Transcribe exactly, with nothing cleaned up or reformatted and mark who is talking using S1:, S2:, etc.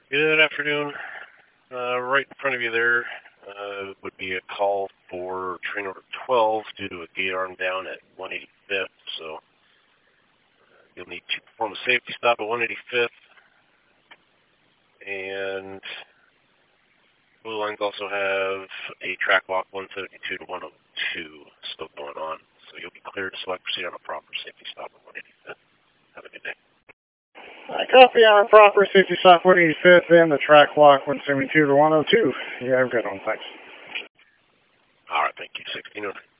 S1: Good afternoon. Uh, right in front of you there uh, would be a call for train order twelve due to a gate arm down at one eighty-fifth. So you'll need to perform a safety stop at one eighty-fifth. And Blue Lines also have a track walk one seventy-two to one oh two still going on. So you'll be cleared to select proceed on a proper safety stop at one eighty-fifth. Have a good day.
S2: I copy on a proper safety stop one eighty-fifth and the track walk one seventy-two to one oh two. You have a good one. Thanks.
S1: All right, thank you. sixteen oh.